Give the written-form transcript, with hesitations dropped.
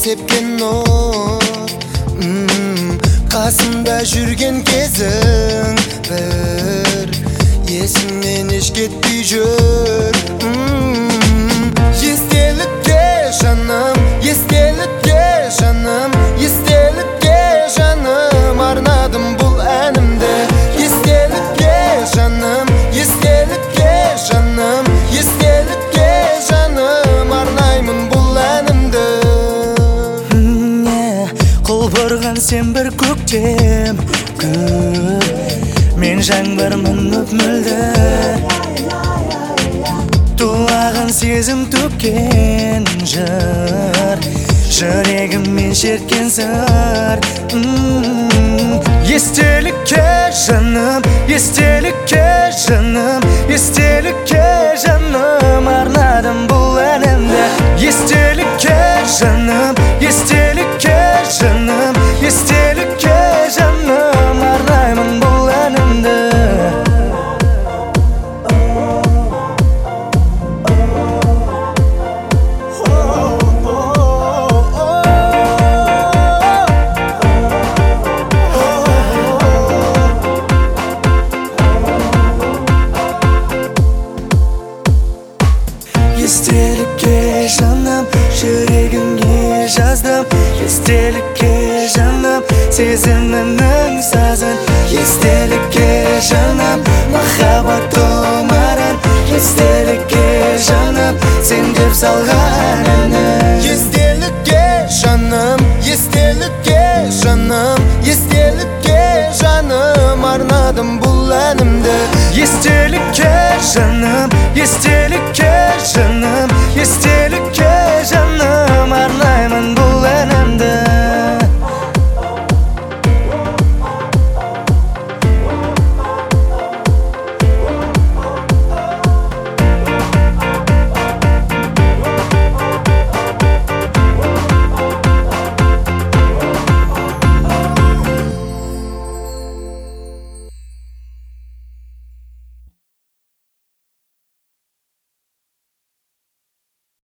sepken nur Qasımda жүрген кезің бір Есімнен еш кетпей жүр Естелікке жаным, естелікке жаным, естелікке жаным Арнадым бұл әнімді Естелікке жаным, естелікке жаным, естелікке жаным Арнаймын бұл әнімді Құлпырған сен бір көктем күн Мен жаңбырмын өпмілді Тулаған сезім төккен жыр Жүрегіммен шерткен сыр Естелікке жаным, естелікке жаным, естелікке жаным Арнадым бұл әнімді Естелікке жаным, естелікке жаным, естелікке жаным Арнаймын бұл әнімді Естелікке жаным, жүрегімге жаздым Естелікке жаным, сезімімнің сазын Естелікке жаным, махаббат тұмарын Естелікке жаным, сен деп салған әнім Естелікке жаным, естелікке жаным, естелікке жаным Арнадым бұл әнімді Естелікке жаным, естелікке